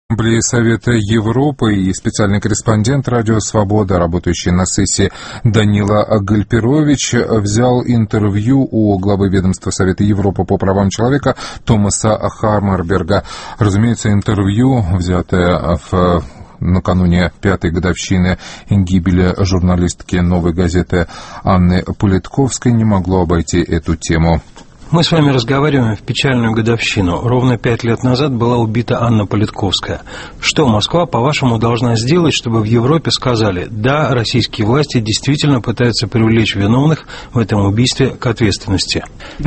Ассамблеи Совета Европы и специальный корреспондент «Радио Свобода», работающий на сессии Данила Гальперович, взял интервью у главы ведомства Совета Европы по правам человека Томаса Хаммерберга. Разумеется, интервью, взятое накануне 5-й годовщины гибели журналистки «Новой газеты» Анны Политковской, не могло обойти эту тему. Мы с вами разговариваем в печальную годовщину. Ровно 5 лет назад была убита Анна Политковская. Что Москва, по-вашему, должна сделать, чтобы в Европе сказали: да, российские власти действительно пытаются привлечь виновных в этом убийстве к ответственности?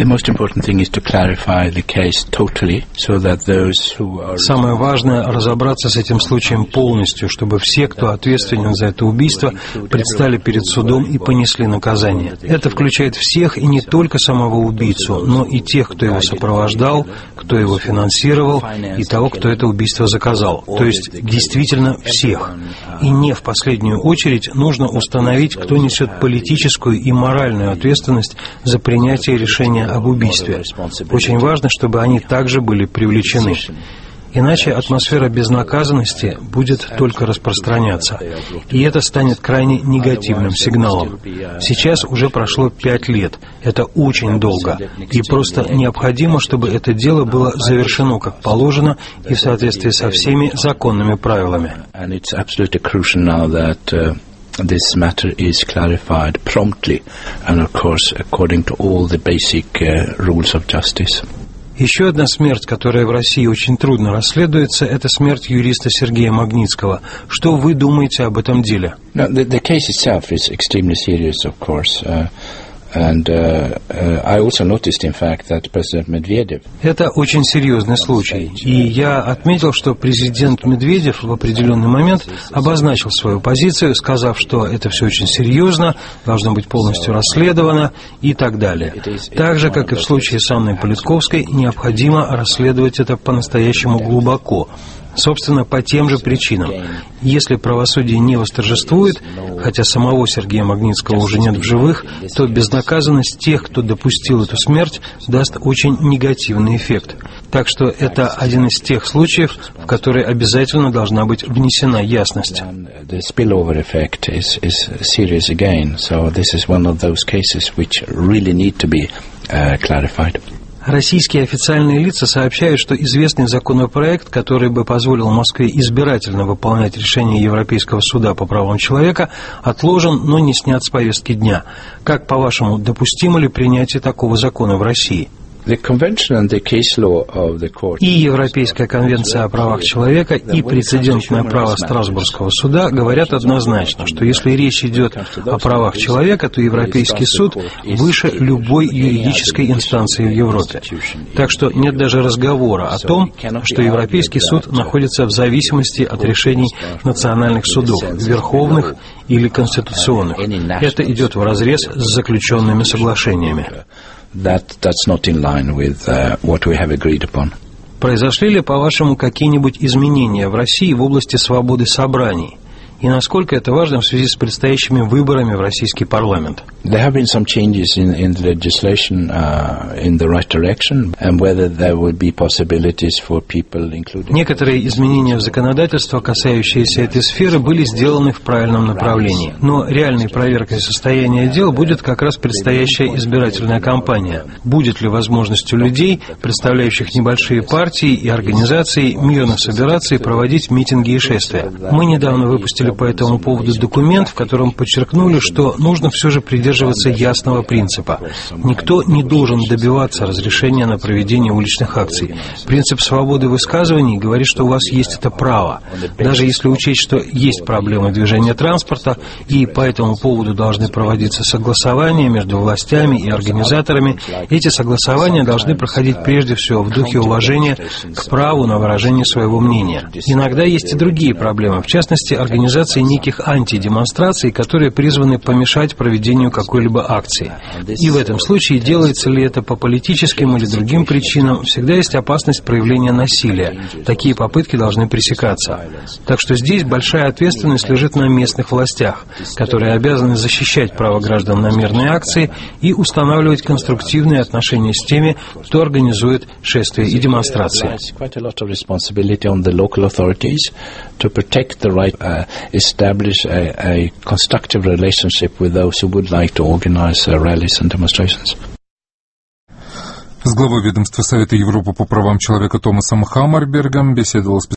Самое важное — разобраться с этим случаем полностью, чтобы все, кто ответственен за это убийство, предстали перед судом и понесли наказание. Это включает всех и не только самого убийцу, но и тех, кто его сопровождал, кто его финансировал, и того, кто это убийство заказал. То есть действительно всех. И не в последнюю очередь нужно установить, кто несет политическую и моральную ответственность за принятие решения об убийстве. Очень важно, чтобы они также были привлечены. Иначе атмосфера безнаказанности будет только распространяться, и это станет крайне негативным сигналом. Сейчас уже прошло 5 лет, это очень долго, и просто необходимо, чтобы это дело было завершено как положено и в соответствии со всеми законными правилами. This matter is clarified promptly and, of course, according to all the basic rules of justice. Еще одна смерть, которая в России очень трудно расследуется, это смерть юриста Сергея Магнитского. Что вы думаете об этом деле? The case itself is extremely serious, of course. And I also noticed, in fact, that President Medvedev... Это очень серьезный случай. И я отметил, что президент Медведев в определенный момент обозначил свою позицию, сказав, что это все очень серьезно, должно быть полностью расследовано и так далее. Так же, как и в случае с Анной Политковской, необходимо расследовать это по-настоящему глубоко. Собственно, по тем же причинам. Если правосудие не восторжествует, хотя самого Сергея Магнитского уже нет в живых, то безнаказанность тех, кто допустил эту смерть, даст очень негативный эффект. Так что это один из тех случаев, в которые обязательно должна быть внесена ясность. Российские официальные лица сообщают, что известный законопроект, который бы позволил Москве избирательно выполнять решения Европейского суда по правам человека, отложен, но не снят с повестки дня. Как, по-вашему, допустимо ли принятие такого закона в России? И Европейская конвенция о правах человека, и прецедентное право Страсбургского суда говорят однозначно, что если речь идет о правах человека, то Европейский суд выше любой юридической инстанции в Европе. Так что нет даже разговора о том, что Европейский суд находится в зависимости от решений национальных судов, верховных или конституционных. Это идет вразрез с заключенными соглашениями. That's not in line with what we have agreed upon. Произошли ли, по-вашему, какие-нибудь изменения в России в области свободы собраний? И насколько это важно в связи с предстоящими выборами в российский парламент? There have been some changes in the legislation in the right direction, and whether there will be possibilities for people, including... Некоторые изменения в законодательство, касающиеся этой сферы, были сделаны в правильном направлении. Но реальной проверкой состояния дел будет как раз предстоящая избирательная кампания. Будет ли возможность у людей, представляющих небольшие партии и организации, мирно собираться и проводить митинги и шествия? Мы недавно выпустили по этому поводу документ, в котором подчеркнули, что нужно все же придерживаться ясного принципа. Никто не должен добиваться разрешения на проведение уличных акций. Принцип свободы высказываний говорит, что у вас есть это право. Даже если учесть, что есть проблемы движения транспорта, и по этому поводу должны проводиться согласования между властями и организаторами, эти согласования должны проходить прежде всего в духе уважения к праву на выражение своего мнения. Иногда есть и другие проблемы. В частности, организация организации неких антидемонстраций, которые призваны помешать проведению какой-либо акции. И в этом случае, делается ли это по политическим или другим причинам, всегда есть опасность проявления насилия. Такие попытки должны пресекаться. Так что здесь большая ответственность лежит на местных властях, которые обязаны защищать право граждан на мирные акции и устанавливать конструктивные отношения с теми, кто организует шествия и демонстрации. To protect the right, establish a constructive relationship with those who would like to organize rallies and demonstrations. С главой ведомства Совета Европы по правам человека Томасом Хаммербергом беседовал